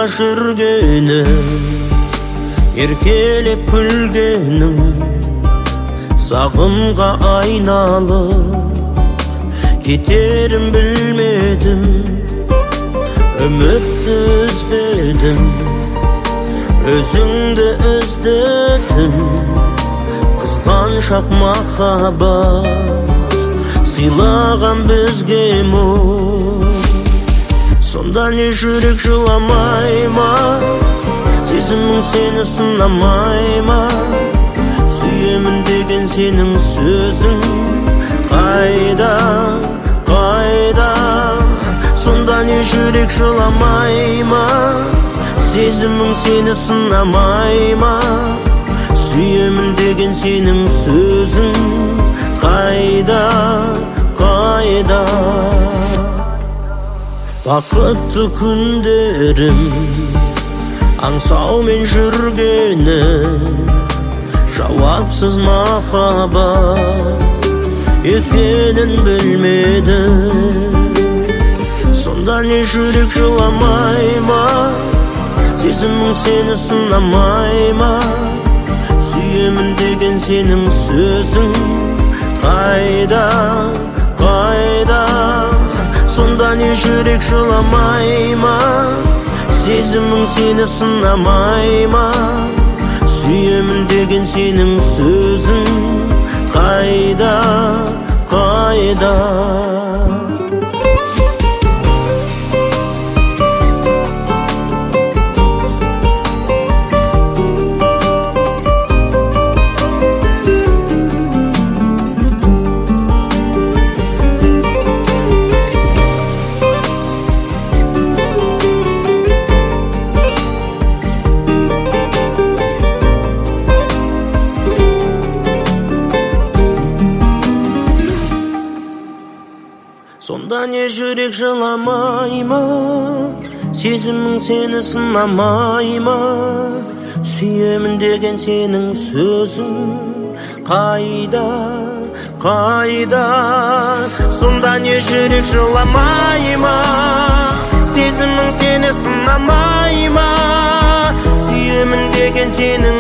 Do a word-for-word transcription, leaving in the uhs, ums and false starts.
жүргенім, еркелеп күлгенің сағымға айналып кетерім білмедім. Үмітті үзбедім, өзіңді іздедім. Қызғаншақ махаббат сыйлаған бізге мұң. Сонда не жүрек жыламай ма, сезімің сені сынамай ма? Сүйемін деген сенің сөзің қайда, қайда? Сонда не жүрек жыламай ма, сезімің сені сынамай ма? Сүйемін деген сенің сөзің қайда, қайда? Бақытты күндерім аңсаумен жүргенім, жауапсыз махаббат екенін білмедім. Сонда не жүрек жыламай ма, сезімің сені сынамай ма? Сүйемін деген сенің сөзің қайда, қайда? Сонда не жүрек жыламай ма, сезімің сені сынамай ма? Сүйемін деген сенің сөзің қайда, қайда? Сонда не жүрек жыламай ма, сезімің сені сынамай ма? Сүйемін деген сенің сөзің қайда, қайда? Сонда не жүрек жыламай ма, сезімің сені сынамай ма? Сүйемін деген сенің